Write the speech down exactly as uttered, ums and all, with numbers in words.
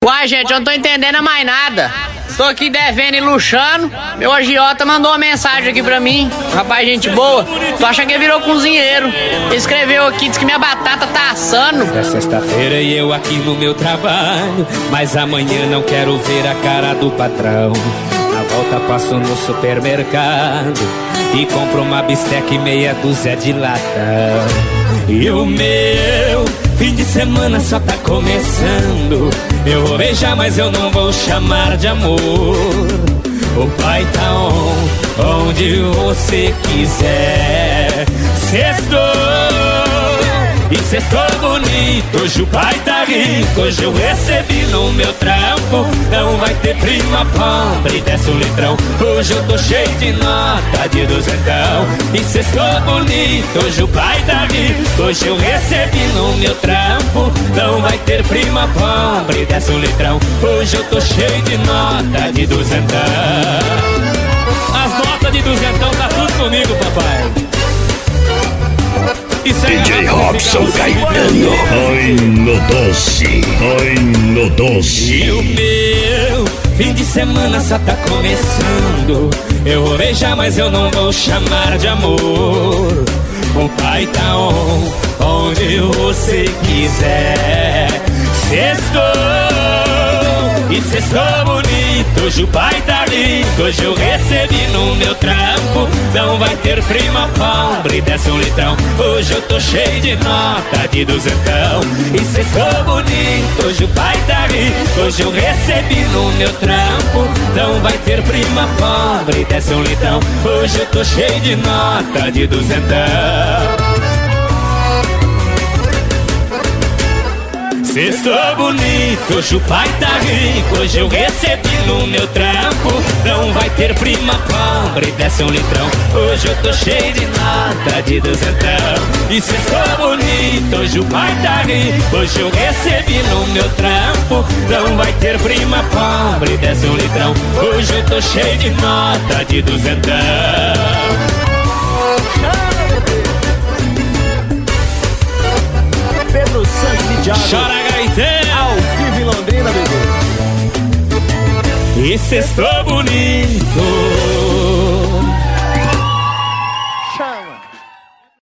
Uai, gente, eu não tô entendendo mais nada. Tô aqui devendo e luxando. Meu agiota mandou uma mensagem aqui pra mim. Rapaz, gente boa. Tu acha que ele virou cozinheiro? Ele escreveu aqui, diz que minha batata tá assando. É sexta-feira e eu aqui no meu trabalho, mas amanhã não quero ver a cara do patrão. Na volta passo no supermercado e compro uma bisteca e meia dúzia de latão. E o meu fim de semana só tá começando. Eu vou beijar, mas eu não vou chamar de amor. O pai tá on, onde você quiser. Sextou, e sextou bonito. Hoje o pai tá rico. Hoje eu recebi no meu trampo. Não vai ter prima pobre, desce um litrão. Hoje eu tô cheio de nota de duzentão. E sextou bonito. Hoje o pai tá rico. Hoje eu recebi no meu trampo. Não vai ter prima pobre, desce um litrão. Hoje eu tô cheio de nota de duzentão. As notas de duzentão tá tudo comigo, papai. D J Robson Caetano, ai no doce, ai no doce. E o meu fim de semana só tá começando. Eu vou beijar, mas eu não vou chamar de amor. O pai tá on, onde você quiser. Sextou, e sextou bonito. Hoje o pai tá rico. Hoje eu recebi no meu trampo. Não vai ter prima pobre, desce um litrão. Hoje eu tô cheio de nota de duzentão. E sextou bonito. Hoje o pai tá rico. Hoje eu recebi no meu trampo. Não vai ter prima pobre, desce um litrão. Hoje eu tô cheio de nota de duzentão. Sextou bonito, hoje o pai tá rico. Hoje eu recebi no meu trampo. Não vai ter prima pobre, desce um litrão. Hoje eu tô cheio de nota de duzentão. E sextou bonito, hoje o pai tá rico. Hoje eu recebi no meu trampo. Não vai ter prima pobre, desce um litrão. Hoje eu tô cheio de nota de duzentão. Pedro Santiago. Chora, Gaiteiro. Ao vivo em Londrina, bebê. E sextou bonito.